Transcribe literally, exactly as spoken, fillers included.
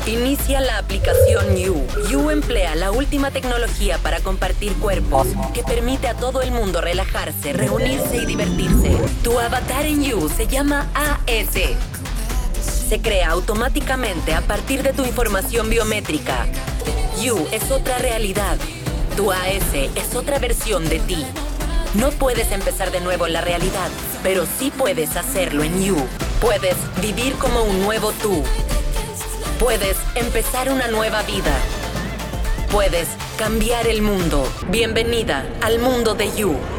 Inicia la aplicación You. You emplea la última tecnología para compartir cuerpos, que permite a todo el mundo relajarse, reunirse y divertirse. Tu avatar en You se llama A S. Se crea automáticamente a partir de tu información biométrica. You es otra realidad. Tu A S es otra versión de ti. No puedes empezar de nuevo en la realidad, pero sí puedes hacerlo en You. Puedes vivir como un nuevo tú. Puedes empezar una nueva vida. Puedes cambiar el mundo. Bienvenida al mundo de You.